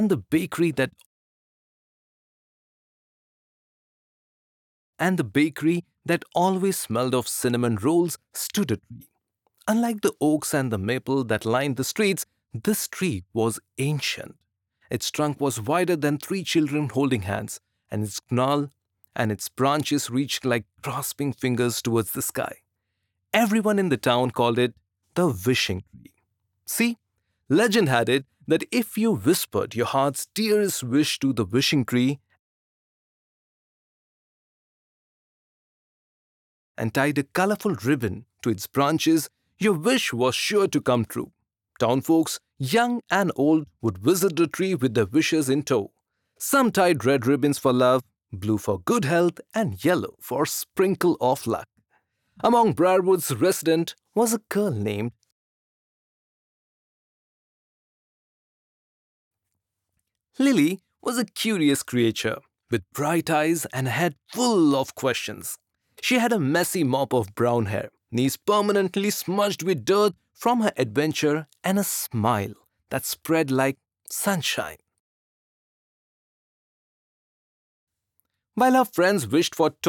the bakery that always smelled of cinnamon rolls stood a tree. Unlike the oaks and the maple that lined the streets, this tree was ancient. Its trunk was wider than three children holding hands, and its gnarl and its branches reached like grasping fingers towards the sky. Everyone in the town called it the wishing tree. See, legend had it that if you whispered your heart's dearest wish to the wishing tree and tied a colorful ribbon to its branches, your wish was sure to come true. Town folks, young and old, would visit the tree with their wishes in tow. Some tied red ribbons for love, blue for good health, and yellow for sprinkle of luck. Among Briarwood's residents was a girl named Lily. Was a curious creature with bright eyes and a head full of questions. She had a messy mop of brown hair, knees permanently smudged with dirt from her adventure, and a smile that spread like sunshine. While her friends wished for